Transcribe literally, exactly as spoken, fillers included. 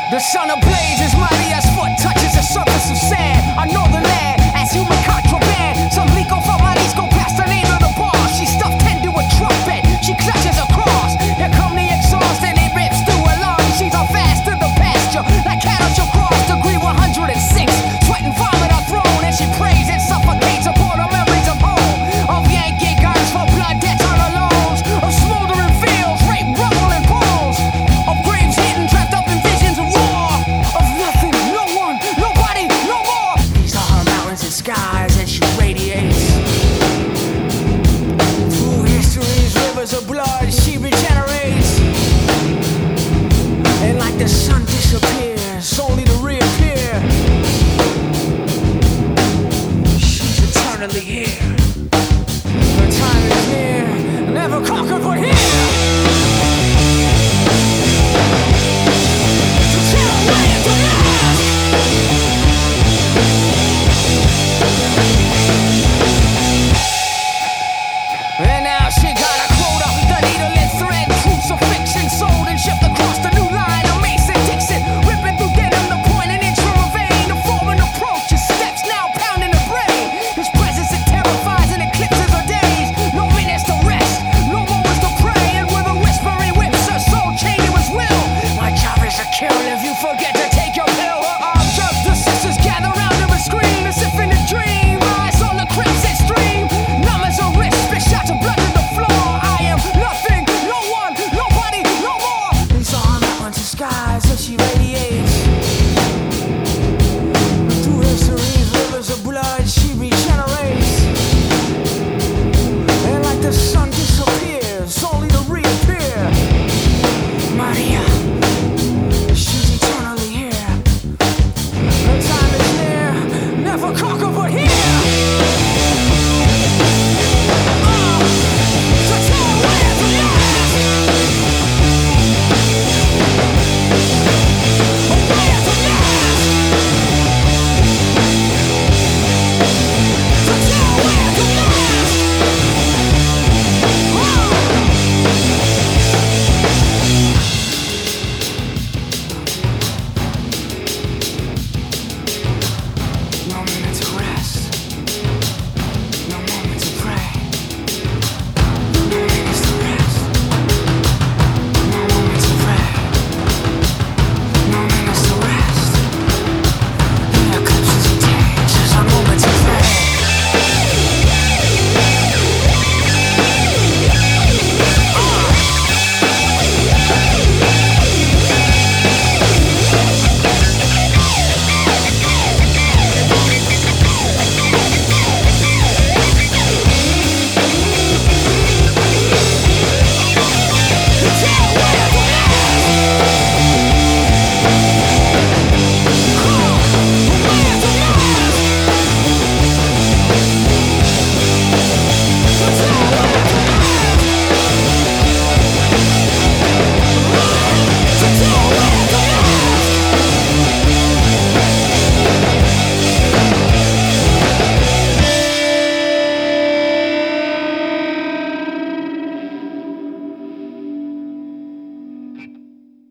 The sun ablazes, mighty as foot touches the surface of sand. I know the land as human contraband. Some leak off her bodies, go past the name of the bar. She stuffed into a trumpet, she clutches a cross. Here come the exhaust and it rips through her lungs. She's on fast to the pasture, like cattle she'll cross. Degree one hundred six, sweat and vomit are thrown. And she prays and suffocates upon her memories of home. Of Yankee guns for blood debts on her loans. Of smoldering fields, rape, rubble and bones. Of graves hidden, trapped up in visions of war. Of nothing, no one, nobody, no more. These are her mountains and skies, and she radiates. Through history's rivers of blood, she regenerates. And like the sun disappears, only to reappear. She's eternally here. Her time is near, never conquered but here. To tear away into the past. And now she got